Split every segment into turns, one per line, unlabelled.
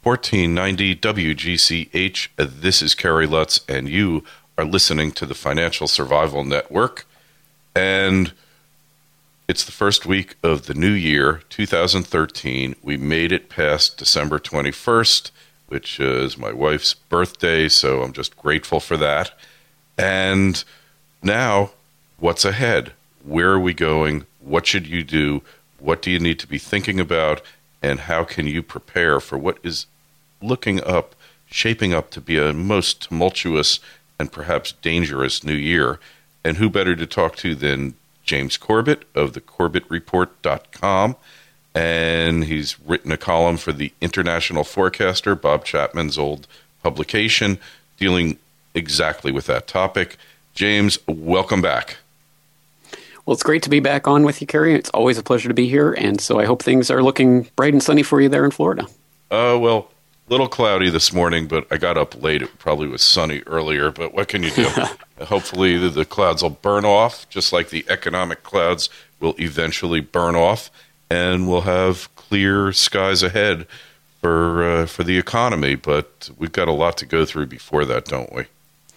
1490 WGCH. This is Kerry Lutz, and you are listening to the Financial Survival Network. And it's the first week of the new year, 2013. We made it past December 21st, which is my wife's birthday, so I'm just grateful for that. And now, what's ahead? Where are we going? What should you do? What do you need to be thinking about? And how can you prepare for what is shaping up to be a most tumultuous and perhaps dangerous new year? And who better to talk to than James Corbett of the CorbettReport.com. And he's written a column for the International Forecaster, Bob Chapman's old publication, dealing exactly with that topic. James, welcome back.
Well, it's great to be back on with you, Kerry. It's always a pleasure to be here, and so I hope things are looking bright and sunny for you there in Florida.
Well, a little cloudy this morning, but I got up late. It probably was sunny earlier, but what can you do? Hopefully the clouds will burn off, just like the economic clouds will eventually burn off, and we'll have clear skies ahead for the economy. But we've got a lot to go through before that, don't we?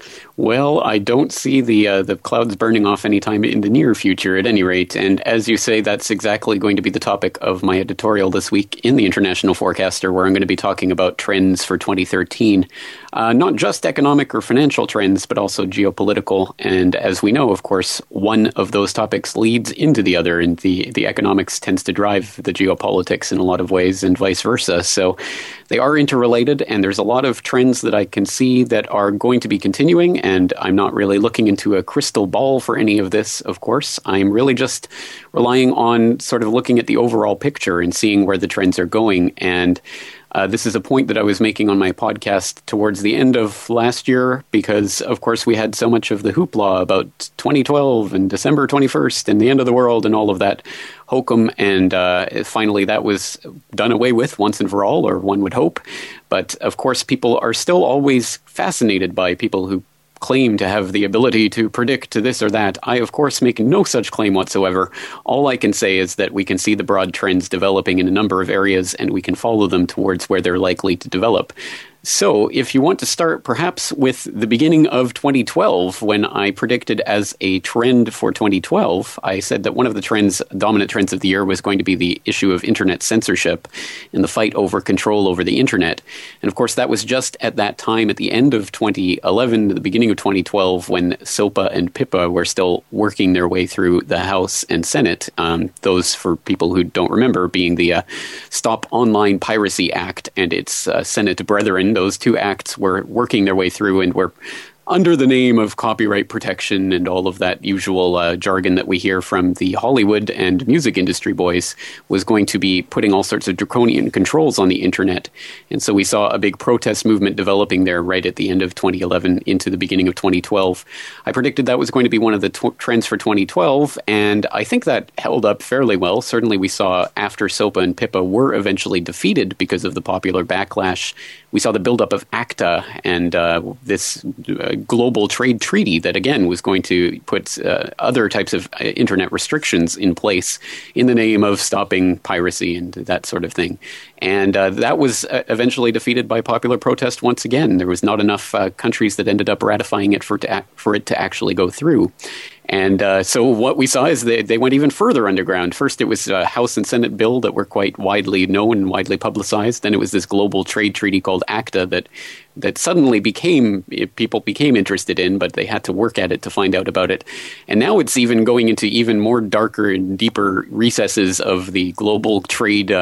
Well, I don't see the clouds burning off anytime in the near future, at any rate. And as you say, that's exactly going to be the topic of my editorial this week in the International Forecaster, where I'm going to be talking about trends for 2013. Not just economic or financial trends, but also geopolitical. And as we know, of course, one of those topics leads into the other, and the economics tends to drive the geopolitics in a lot of ways, and vice versa. So they are interrelated, and there's a lot of trends that I can see that are going to be continuing, and I'm not really looking into a crystal ball for any of this, of course. I'm really just relying on sort of looking at the overall picture and seeing where the trends are going. And this is a point that I was making on my podcast towards the end of last year because, of course, we had so much of the hoopla about 2012 and December 21st and the end of the world and all of that hokum. And finally, that was done away with once and for all, or one would hope. But, of course, people are still always fascinated by people who claim to have the ability to predict this or that. I, of course, make no such claim whatsoever. All I can say is that we can see the broad trends developing in a number of areas, and we can follow them towards where they're likely to develop. So if you want to start perhaps with the beginning of 2012, when I predicted as a trend for 2012, I said that one of the dominant trends of the year was going to be the issue of internet censorship and the fight over control over the internet. And of course, that was just at that time at the end of 2011, the beginning of 2012, when SOPA and PIPA were still working their way through the House and Senate. Those, for people who don't remember, being the Stop Online Piracy Act and its Senate brethren. Those two acts were working their way through and were under the name of copyright protection and all of that usual jargon that we hear from the Hollywood and music industry boys, was going to be putting all sorts of draconian controls on the internet. And so we saw a big protest movement developing there right at the end of 2011 into the beginning of 2012. I predicted that was going to be one of the trends for 2012, and I think that held up fairly well. Certainly we saw after SOPA and PIPA were eventually defeated because of the popular backlash, we saw the buildup of ACTA and this global trade treaty that, again, was going to put other types of internet restrictions in place in the name of stopping piracy and that sort of thing. And that was eventually defeated by popular protest once again. There was not enough countries that ended up ratifying it for it to actually go through. And so what we saw is they went even further underground. First, it was a House and Senate bill that were quite widely known and widely publicized. Then it was this global trade treaty called ACTA that suddenly people became interested in, but they had to work at it to find out about it. And now it's even going into even more darker and deeper recesses of the global trade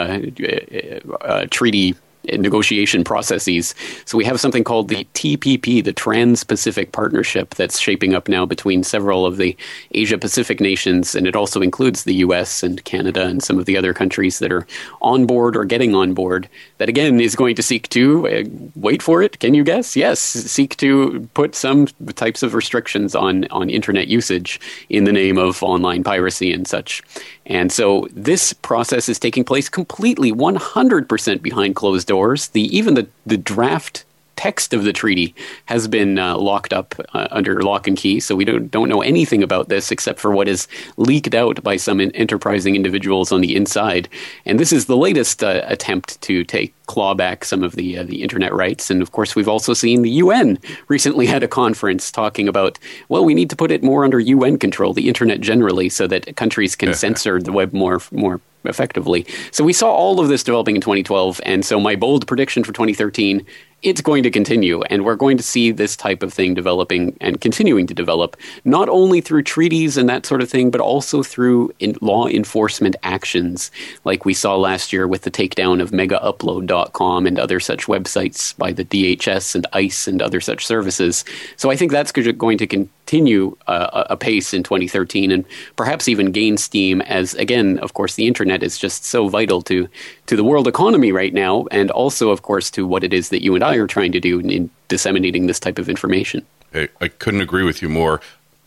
treaty negotiation processes. So we have something called the TPP, the Trans-Pacific Partnership, that's shaping up now between several of the Asia-Pacific nations, and it also includes the U.S. and Canada and some of the other countries that are on board or getting on board, that again is going to seek to, wait for it, can you guess? Yes, seek to put some types of restrictions on internet usage in the name of online piracy and such. And so this process is taking place completely 100% behind closed doors. Even the draft text of the treaty has been locked up under lock and key, so we don't know anything about this except for what is leaked out by some enterprising individuals on the inside. And this is the latest attempt to take claw back some of the internet rights. And of course, we've also seen the UN recently had a conference talking about, well, we need to put it more under UN control, the internet generally, so that countries can censor the web more effectively. So we saw all of this developing in 2012, and so my bold prediction for 2013, it's going to continue, and we're going to see this type of thing developing and continuing to develop, not only through treaties and that sort of thing, but also through law enforcement actions, like we saw last year with the takedown of megaupload.com and other such websites by the DHS and ICE and other such services. So I think that's going to continue apace in 2013 and perhaps even gain steam as, again, of course, the internet is just so vital to the world economy right now, and also, of course, to what it is that you and I are trying to do in disseminating this type of information.
I couldn't agree with you more.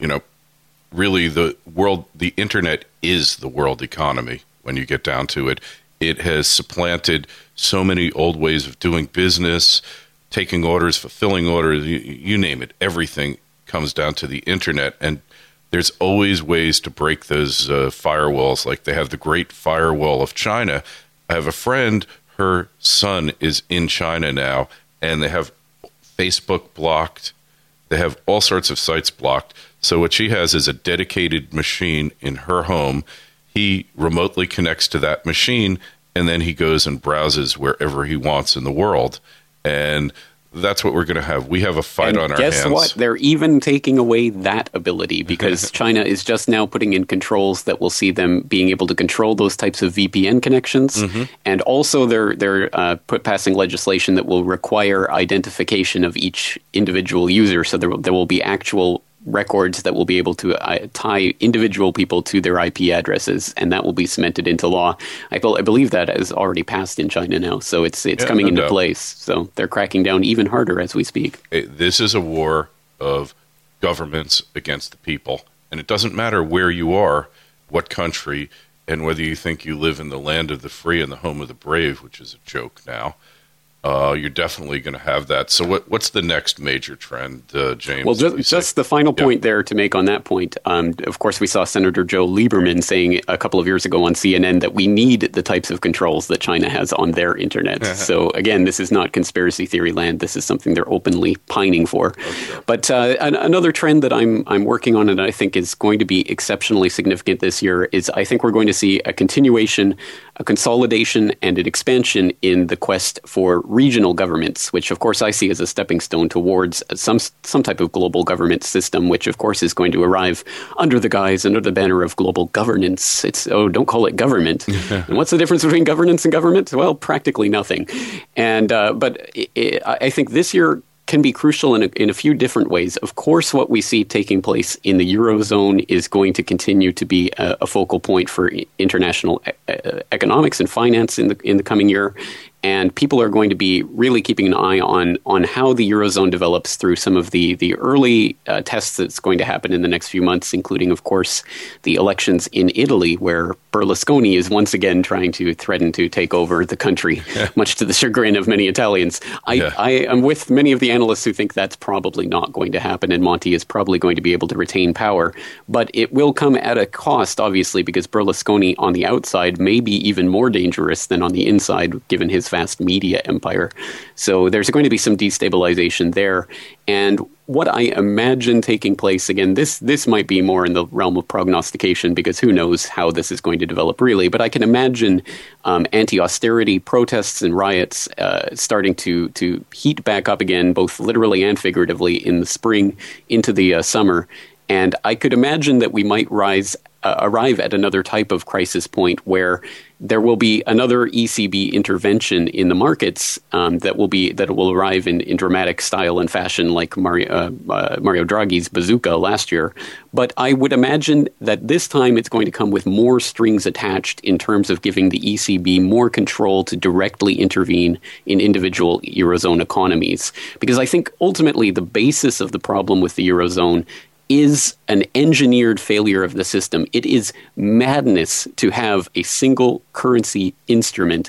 Really, the internet is the world economy when you get down to it. It has supplanted so many old ways of doing business, taking orders, fulfilling orders, you name it. Everything comes down to the internet, and there's always ways to break those firewalls. Like they have the Great Firewall of China. I have a friend, her son is in China now, and they have Facebook blocked. They have all sorts of sites blocked. So what she has is a dedicated machine in her home. He remotely connects to that machine, and then he goes and browses wherever he wants in the world. And that's what we're going to have. We have a fight on our hands.
Guess what? They're even taking away that ability because China is just now putting in controls that will see them being able to control those types of VPN connections. Mm-hmm. And also they're passing legislation that will require identification of each individual user. So there will be actual records that will be able to tie individual people to their IP addresses, and that will be cemented into law. I believe that has already passed in China now, so it's coming into place. So they're cracking down even harder as we speak.
This is a war of governments against the people, and it doesn't matter where you are, what country, and whether you think you live in the land of the free and the home of the brave, which is a joke now. You're definitely going to have that. So what's the next major trend, James?
Well, just the final point there to make on that point. Of course, we saw Senator Joe Lieberman saying a couple of years ago on CNN that we need the types of controls that China has on their internet. So again, this is not conspiracy theory land. This is something they're openly pining for. Oh, sure. But another trend that I'm working on and I think is going to be exceptionally significant this year is I think we're going to see a continuation, a consolidation, and an expansion in the quest for regional governments, which of course I see as a stepping stone towards some type of global government system, which of course is going to arrive under the guise, under the banner of global governance. Don't call it government. And what's the difference between governance and government? Well, practically nothing. And but I think this year can be crucial in a few different ways. Of course, what we see taking place in the Eurozone is going to continue to be a focal point for international economics and finance in the coming year. And people are going to be really keeping an eye on how the Eurozone develops through some of the early tests that's going to happen in the next few months, including, of course, the elections in Italy, where Berlusconi is once again trying to threaten to take over the country, much to the chagrin of many Italians. I am with many of the analysts who think that's probably not going to happen, and Monti is probably going to be able to retain power. But it will come at a cost, obviously, because Berlusconi on the outside may be even more dangerous than on the inside, given his vast media empire. So there's going to be some destabilization there. And what I imagine taking place, again, this might be more in the realm of prognostication because who knows how this is going to develop really, but I can imagine anti-austerity protests and riots starting to heat back up again, both literally and figuratively, in the spring into the summer. And I could imagine that we might arrive at another type of crisis point where there will be another ECB intervention in the markets that will arrive in dramatic style and fashion, like Mario Draghi's bazooka last year. But I would imagine that this time it's going to come with more strings attached in terms of giving the ECB more control to directly intervene in individual Eurozone economies. Because I think ultimately the basis of the problem with the Eurozone is an engineered failure of the system. It is madness to have a single currency instrument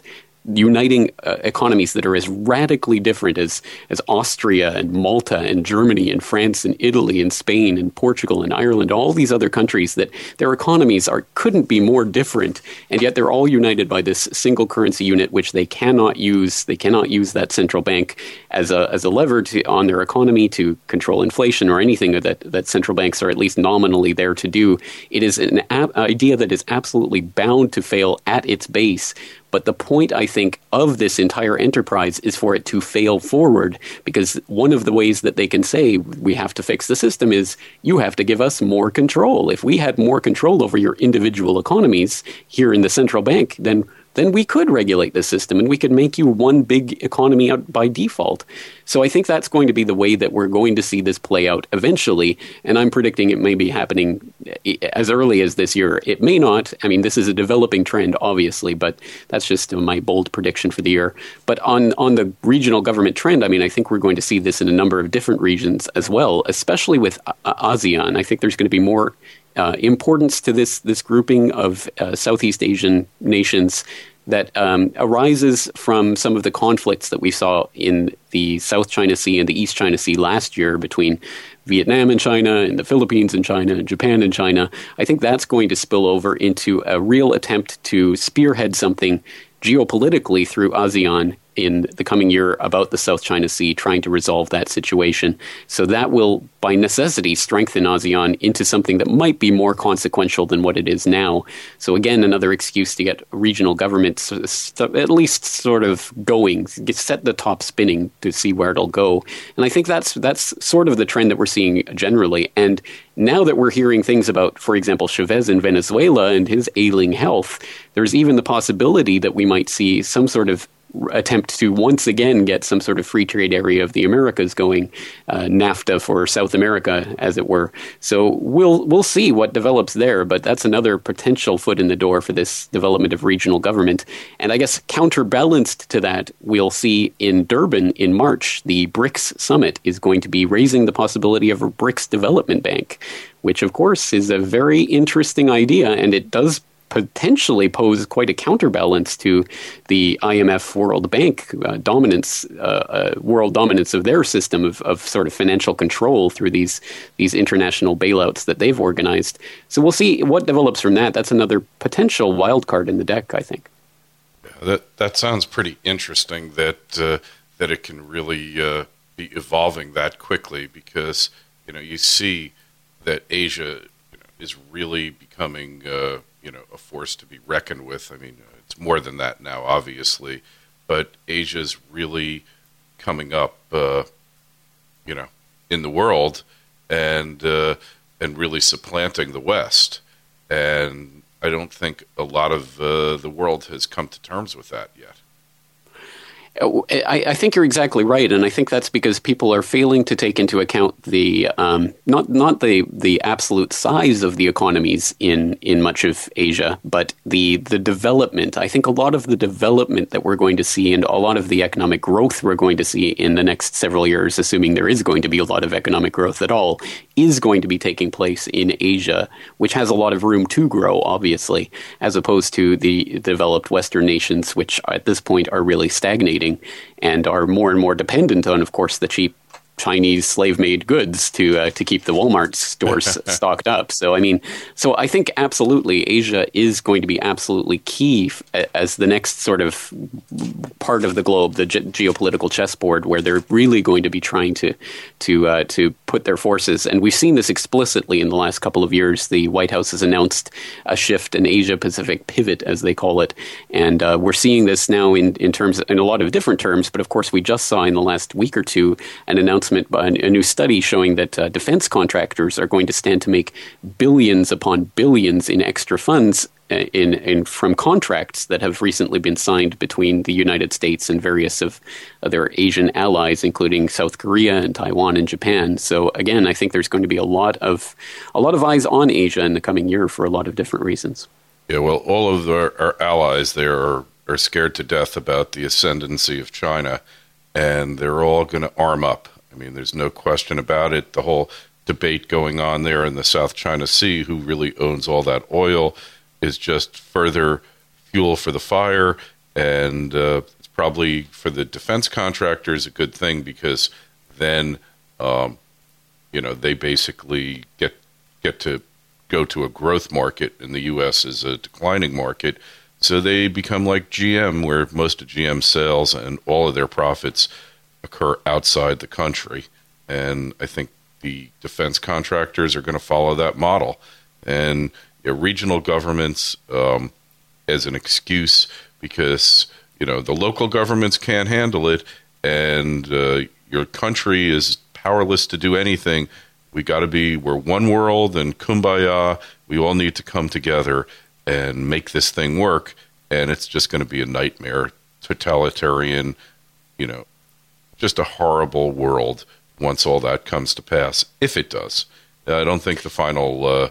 uniting economies that are as radically different as Austria and Malta and Germany and France and Italy and Spain and Portugal and Ireland, all these other countries that their economies couldn't be more different, and yet they're all united by this single currency unit, which they cannot use. They cannot use that central bank as a lever on their economy to control inflation or anything that central banks are at least nominally there to do. It is an idea that is absolutely bound to fail at its base. But the point, I think, of this entire enterprise is for it to fail forward, because one of the ways that they can say we have to fix the system is you have to give us more control. If we had more control over your individual economies here in the central bank, then we could regulate the system and we could make you one big economy out by default. So I think that's going to be the way that we're going to see this play out eventually. And I'm predicting it may be happening as early as this year. It may not. I mean, this is a developing trend, obviously, but that's just my bold prediction for the year. But on the regional government trend, I mean, I think we're going to see this in a number of different regions as well, especially with ASEAN. I think there's going to be more importance to this grouping of Southeast Asian nations that arises from some of the conflicts that we saw in the South China Sea and the East China Sea last year between Vietnam and China and the Philippines and China and Japan and China. I think that's going to spill over into a real attempt to spearhead something geopolitically through ASEAN in the coming year about the South China Sea, trying to resolve that situation. So that will, by necessity, strengthen ASEAN into something that might be more consequential than what it is now. So again, another excuse to get regional governments at least sort of going, set the top spinning to see where it'll go. And I think that's sort of the trend that we're seeing generally. And now that we're hearing things about, for example, Chavez in Venezuela and his ailing health, there's even the possibility that we might see some sort of attempt to once again get some sort of free trade area of the Americas going, NAFTA for South America, as it were. So we'll see what develops there, but that's another potential foot in the door for this development of regional government. And I guess counterbalanced to that, we'll see in Durban in March, the BRICS summit is going to be raising the possibility of a BRICS development bank, which of course is a very interesting idea, and it does potentially pose quite a counterbalance to the IMF World Bank world dominance of their system of sort of financial control through these international bailouts that they've organized. So we'll see what develops from that. That's another potential wild card in the deck, I think.
Yeah, that sounds pretty interesting that it can really be evolving that quickly, because you see that Asia is really becoming a force to be reckoned with. I mean, it's more than that now, obviously, but Asia's really coming up, in the world and really supplanting the West. And I don't think a lot of the world has come to terms with that yet.
I think you're exactly right, and I think that's because people are failing to take into account the not the absolute size of the economies in much of Asia, but the development. I think a lot of the development that we're going to see and a lot of the economic growth we're going to see in the next several years, assuming there is going to be a lot of economic growth at all, is going to be taking place in Asia, which has a lot of room to grow, obviously, as opposed to the developed Western nations, which at this point are really stagnating and are more and more dependent on, of course, the cheap Chinese slave-made goods to keep the Walmart stores stocked up. So I think absolutely Asia is going to be absolutely key as the next sort of part of the globe, the geopolitical chessboard, where they're really going to be trying to put their forces. And we've seen this explicitly in the last couple of years. The White House has announced a shift, an Asia-Pacific pivot, as they call it. And we're seeing this now in a lot of different terms. But of course, we just saw in the last week or two an announcement by a new study showing that defense contractors are going to stand to make billions upon billions in extra funds from contracts that have recently been signed between the United States and various of their Asian allies, including South Korea and Taiwan and Japan. So again, I think there's going to be a lot of eyes on Asia in the coming year for a lot of different reasons.
Yeah, well, all of our allies there are scared to death about the ascendancy of China, and they're all going to arm up. I mean, there's no question about it. The whole debate going on there in the South China Sea, who really owns all that oil, is just further fuel for the fire. And it's probably for the defense contractors a good thing, because then, they basically get to go to a growth market, and the U.S. is a declining market. So they become like GM, where most of GM sales and all of their profits occur outside the country. And I think the defense contractors are going to follow that model. And regional governments as an excuse, because, the local governments can't handle it, and your country is powerless to do anything. We're one world and kumbaya. We all need to come together and make this thing work. And it's just going to be a nightmare, totalitarian, just a horrible world once all that comes to pass, if it does. I don't think the final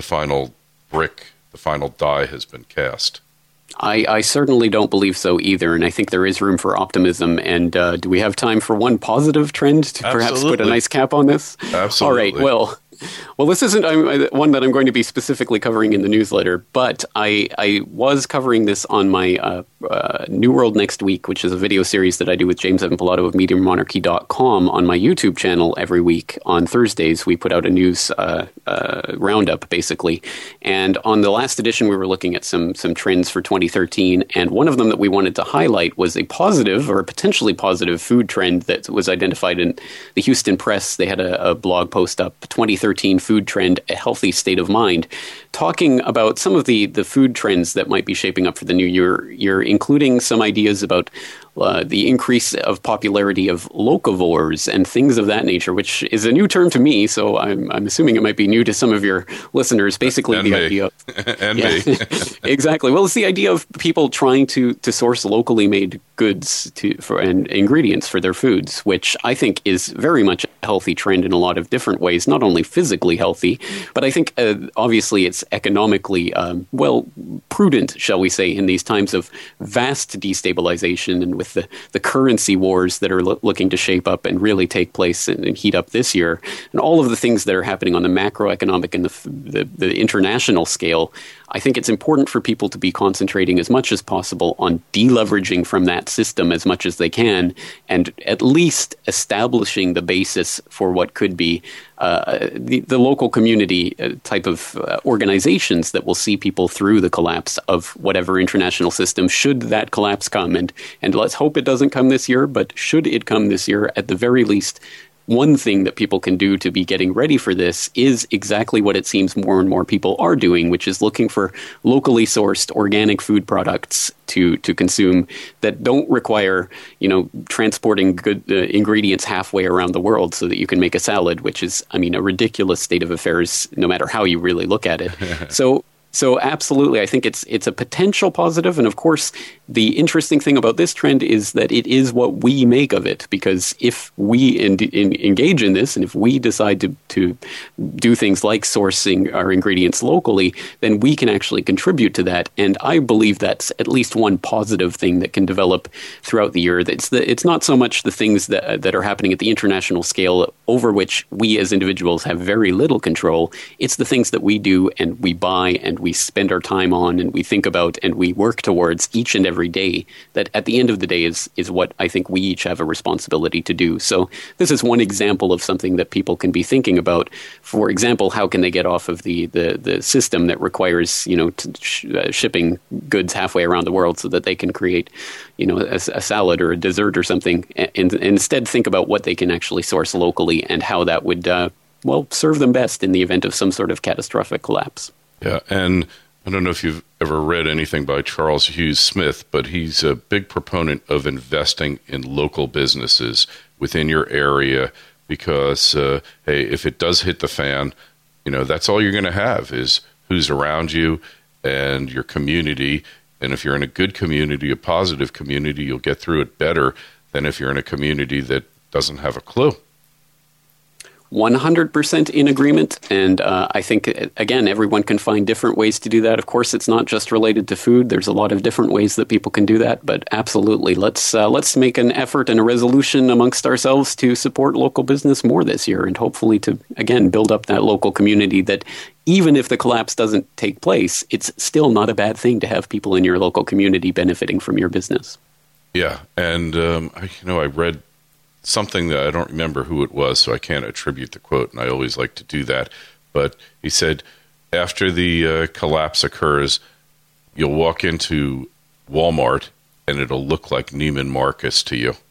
brick, the final die has been cast.
I certainly don't believe so either, and I think there is room for optimism. And do we have time for one positive trend to perhaps put a nice cap on this?
Absolutely.
All right, well, this isn't one that I'm going to be specifically covering in the newsletter, but I was covering this on my New World Next Week, which is a video series that I do with James Evan Pilato of MediaMonarchy.com on my YouTube channel every week. On Thursdays, we put out a news roundup, basically. And on the last edition, we were looking at some trends for 2013, and one of them that we wanted to highlight was a positive, or a potentially positive, food trend that was identified in the Houston Press. They had a blog post up, 2013 food trend, a healthy state of mind, talking about some of the food trends that might be shaping up for the new year, including some ideas about the increase of popularity of locavores and things of that nature, which is a new term to me, so I'm assuming it might be new to some of your listeners. Basically,
and
the
me.
idea of,
and me.
Exactly. Well, it's the idea of people trying to source locally made goods and ingredients for their foods, which I think is very much a healthy trend in a lot of different ways, not only physically healthy, but I think obviously it's economically, prudent, shall we say, in these times of vast destabilization and with the currency wars that are looking to shape up and really take place and heat up this year, and all of the things that are happening on the macroeconomic and the international scale. I think it's important for people to be concentrating as much as possible on deleveraging from that system as much as they can, and at least establishing the basis for what could be the local community type of organizations that will see people through the collapse of whatever international system, should that collapse come. And let's hope it doesn't come this year, but should it come this year, at the very least, one thing that people can do to be getting ready for this is exactly what it seems more and more people are doing, which is looking for locally sourced organic food products to consume that don't require, transporting good ingredients halfway around the world so that you can make a salad, which is, a ridiculous state of affairs, no matter how you really look at it. So absolutely, I think it's a potential positive. And of course, the interesting thing about this trend is that it is what we make of it. Because if we engage in this, and if we decide to do things like sourcing our ingredients locally, then we can actually contribute to that. And I believe that's at least one positive thing that can develop throughout the year. It's not so much the things that are happening at the international scale, over which we as individuals have very little control. It's the things that we do and we buy and we spend our time on and we think about and we work towards each and every day, that at the end of the day is what I think we each have a responsibility to do. So this is one example of something that people can be thinking about. For example, how can they get off of the system that requires, shipping goods halfway around the world so that they can create, a salad or a dessert or something, and instead think about what they can actually source locally and how that would, serve them best in the event of some sort of catastrophic collapse.
Yeah, and I don't know if you've ever read anything by Charles Hughes Smith, but he's a big proponent of investing in local businesses within your area because, hey, if it does hit the fan, that's all you're going to have is who's around you and your community. And if you're in a good community, a positive community, you'll get through it better than if you're in a community that doesn't have a clue.
100% in agreement, and I think, again, everyone can find different ways to do that. Of course, it's not just related to food. There's a lot of different ways that people can do that, but absolutely, let's make an effort and a resolution amongst ourselves to support local business more this year, and hopefully to, again, build up that local community that even if the collapse doesn't take place, it's still not a bad thing to have people in your local community benefiting from your business.
Yeah, and I read something that I don't remember who it was, so I can't attribute the quote, and I always like to do that. But he said, after the collapse occurs, you'll walk into Walmart, and it'll look like Neiman Marcus to you.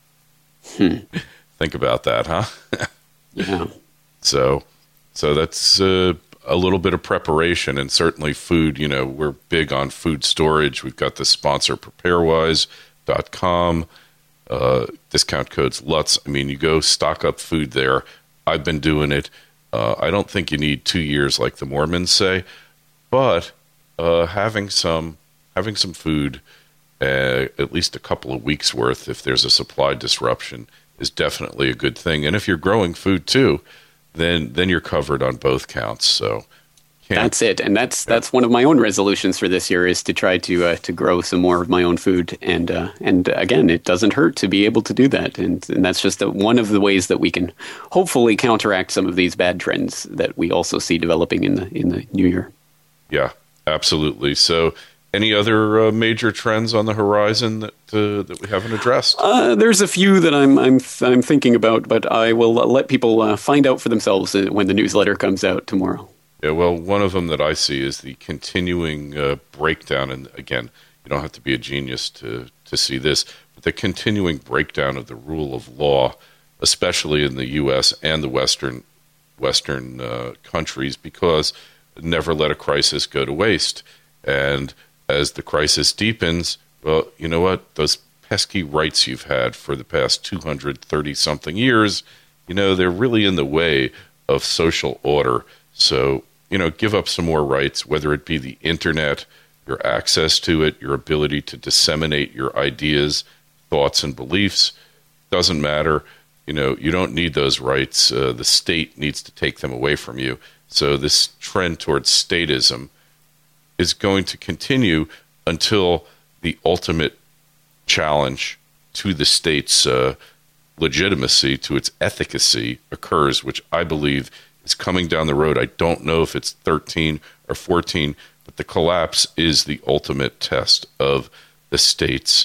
Think about that, huh?
Yeah.
So that's a little bit of preparation, and certainly food. We're big on food storage. We've got the sponsor, preparewise.com. Discount codes LUTZ. I mean, you go stock up food there. I've been doing it. I don't think you need 2 years like the Mormons say, but having some food, at least a couple of weeks worth, if there's a supply disruption, is definitely a good thing. And if you're growing food too, then you're covered on both counts. So.
That's it, and that's one of my own resolutions for this year is to try to grow some more of my own food, and again, it doesn't hurt to be able to do that, and that's just one of the ways that we can hopefully counteract some of these bad trends that we also see developing in the new year.
Yeah, absolutely. So, any other major trends on the horizon that we haven't addressed?
There's a few that I'm thinking about, but I will let people find out for themselves when the newsletter comes out tomorrow.
Yeah, well, one of them that I see is the continuing breakdown, and again, you don't have to be a genius to see this, but the continuing breakdown of the rule of law, especially in the U.S. and the Western countries, because never let a crisis go to waste. And as the crisis deepens, well, you know what? Those pesky rights you've had for the past 230-something years, they're really in the way of social order. So, give up some more rights, whether it be the internet, your access to it, your ability to disseminate your ideas, thoughts, and beliefs. Doesn't matter. You don't need those rights. The state needs to take them away from you. So this trend towards statism is going to continue until the ultimate challenge to the state's legitimacy, to its efficacy occurs, which I believe is coming down the road. I don't know if it's 13 or 14, but the collapse is the ultimate test of the state's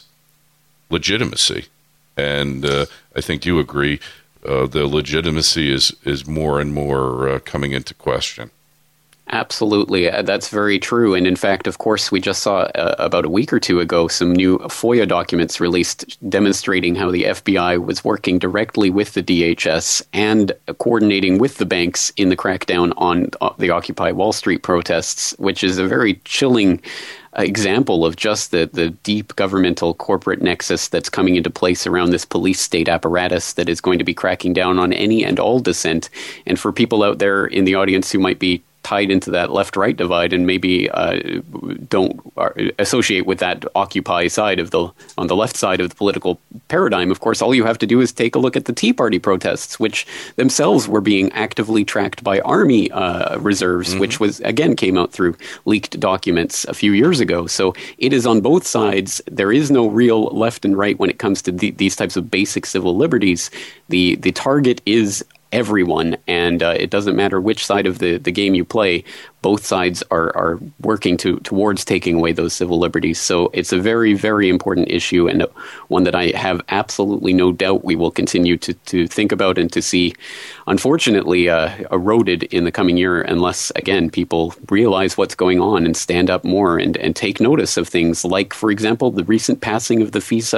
legitimacy. And I think you agree, the legitimacy is more and more coming into question.
Absolutely. That's very true. And in fact, of course, we just saw about a week or two ago some new FOIA documents released demonstrating how the FBI was working directly with the DHS and coordinating with the banks in the crackdown on the Occupy Wall Street protests, which is a very chilling example of just the deep governmental corporate nexus that's coming into place around this police state apparatus that is going to be cracking down on any and all dissent. And for people out there in the audience who might be tied into that left-right divide and maybe don't associate with that Occupy side on the left side of the political paradigm, of course, all you have to do is take a look at the Tea Party protests, which themselves were being actively tracked by Army reserves, which again came out through leaked documents a few years ago. So it is on both sides. There is no real left and right when it comes to these types of basic civil liberties. The target is everyone, and it doesn't matter which side of the game you play. Both sides are working towards taking away those civil liberties. So it's a very, very important issue, and one that I have absolutely no doubt we will continue to think about and to see, unfortunately, eroded in the coming year unless, again, people realize what's going on and stand up more and take notice of things like, for example, the recent passing of the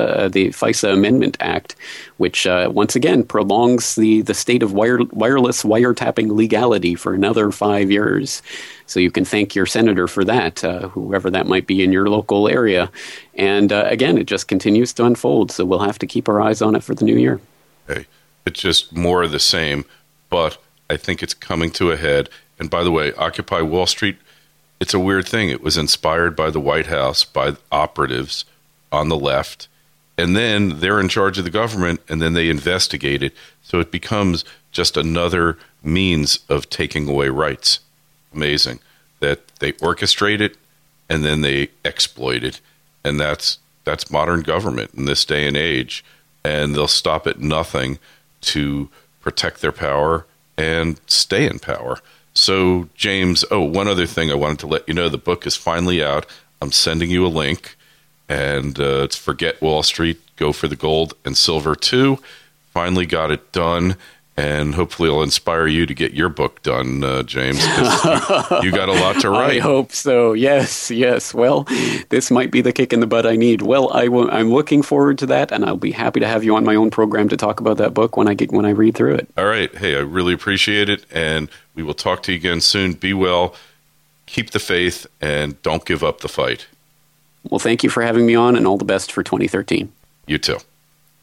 FISA Amendment Act, which once again prolongs the state of wireless wiretapping legality for another 5 years. So you can thank your senator for that, whoever that might be in your local area. And again, it just continues to unfold. So we'll have to keep our eyes on it for the new year.
Hey, it's just more of the same, but I think it's coming to a head. And by the way, Occupy Wall Street, it's a weird thing. It was inspired by the White House, by operatives on the left, and then they're in charge of the government, and then they investigate it. So it becomes just another means of taking away rights. Amazing that they orchestrate it and then they exploit it, and that's modern government in this day and age. And they'll stop at nothing to protect their power and stay in power. So, James, one other thing I wanted to let you know, the book is finally out. I'm sending you a link, and it's Forget Wall Street, Go for the Gold and Silver 2. Finally got it done, and hopefully it'll inspire you to get your book done, James, 'cause you got a lot to write.
I hope so. Yes. Well, this might be the kick in the butt I need. Well, I'm looking forward to that, and I'll be happy to have you on my own program to talk about that book when I read through it.
All right. Hey, I really appreciate it, and we will talk to you again soon. Be well, keep the faith, and don't give up the fight.
Well, thank you for having me on, and all the best for 2013.
You too.